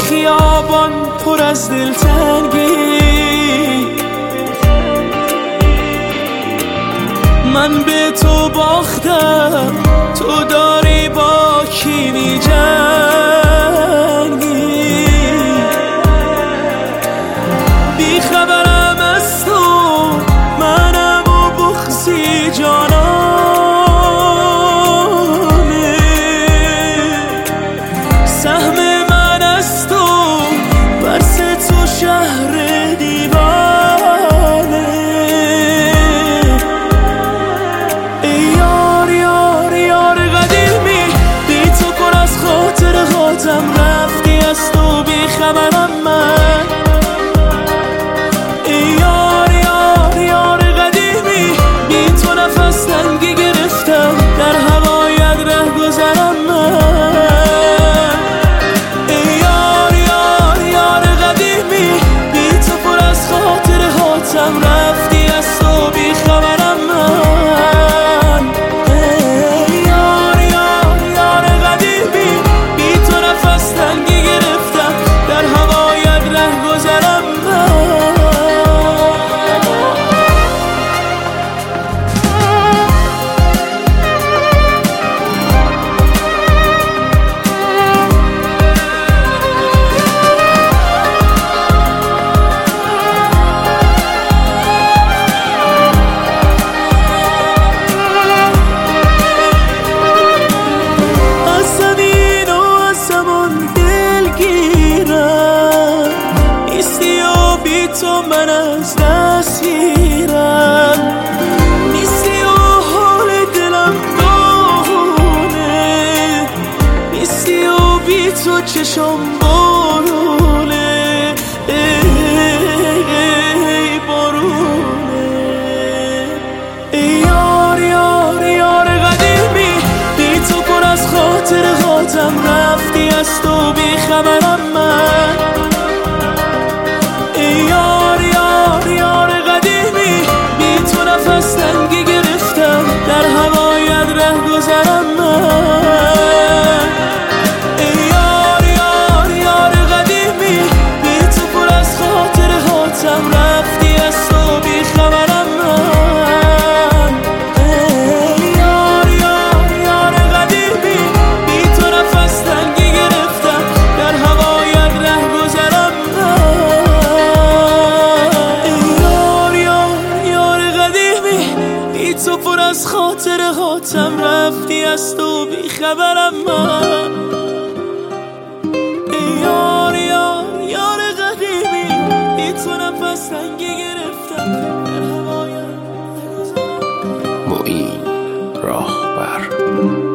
خیابان پر از دلتنگی، من به تو باختم، تو داری با کی می‌جنگی؟ بی خبرم از تو، منم و بغضی جانانه، سهم من از تو، برس تو شهر دیوانه. ای یار یار یار قدیمی، بی تو پر از خاطر خاطم، رفتی از تو بی خبرم من. ای یار یار یار قدیمی، بی تو نفس تنگی گرفتم، در هوایت ره گذرم من. ای یار یار یار قدیمی، بی تو پر از خاطر خاطم، رفتی از تو بی خبرم من. ای یار یار یار قدیمی، بی تو نفس تنگی گرفتم، در هوایت ره گذرم من. از زمین و از زمان دلگیرم، نیستی و بی تو من از دست گیرم، نیستی و حال دلم داغونه، نیستی و بی تو چشم بارونه. ای بارونه. ای یار یار یار قدیمی، بی تو پر از خاطر خاطم، رفتی از تو بی خبرم من. ای یار یار یار قدیمی، بی تو نفس تنگی گرفتم، در هوایت ره گذرم من. ای یار یار یار قدیمی، بی تو پر از خاطر خاطم، رفتی از تو بی خبرم من. ای یار یار یار قدیمی، بی تو نفس تنگی گرفتم، در هوایت ره گذرم من. ای یار یار یار قدیمی، بی تو پر از خاطر خاطم، رفتی از تو بی خبرم من. ای یار یار یار قدیمی، بی تو نفس تنگی گرفتم، در هوایت ره گذرم. معین راهبر.